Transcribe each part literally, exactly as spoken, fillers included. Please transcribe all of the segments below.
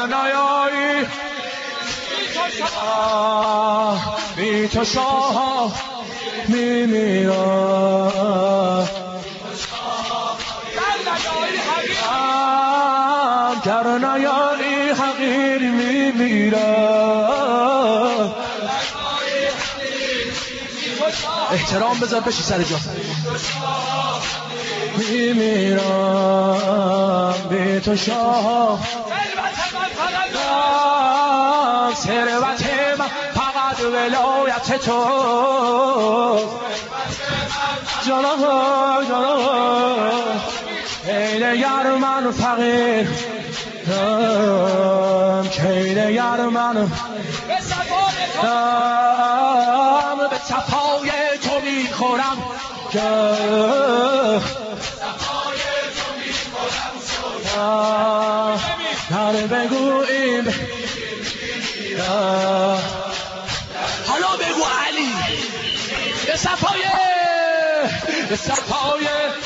در نیایی بی تو شاه میمیرم در نیایی حقیر میمیرم احترام بذار بشی سر جا میمیرم بی تو شاه ثروت من فقط ولایت تو جانم جانم کیل گر من فقیر کیل گر من به صفای تو میخورم که در بگوییم حالا بگو علی به صفای به صفای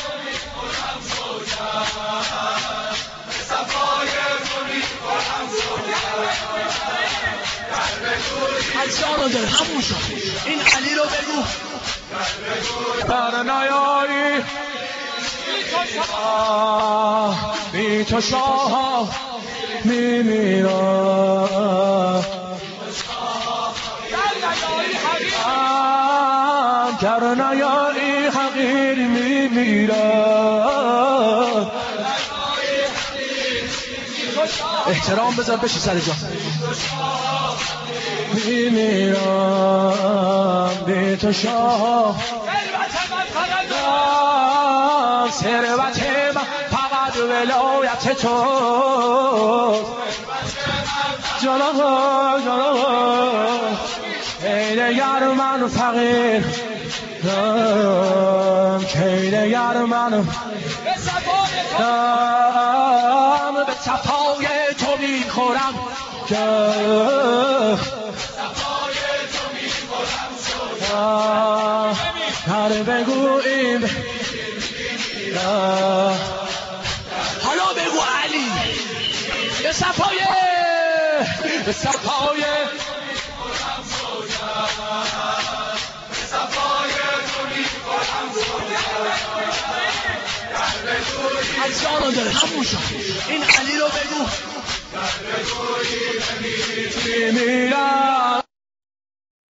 اجزانو داره همون شد این علی رو بگو در نیایی بی تو شاه میمیرم در نیایی حقیر میمیرم احترام بذار بشی سر جا میمیرم بی تو شاه ثروت من فقط ولایت تو جانم جانم کیل گر من فقیر کیل گر من به صفای تو میخورم که هر بگوییم حالا بگو علی به صفای به صفای اجزانو داره همون شد این علی رو بگو میمیرم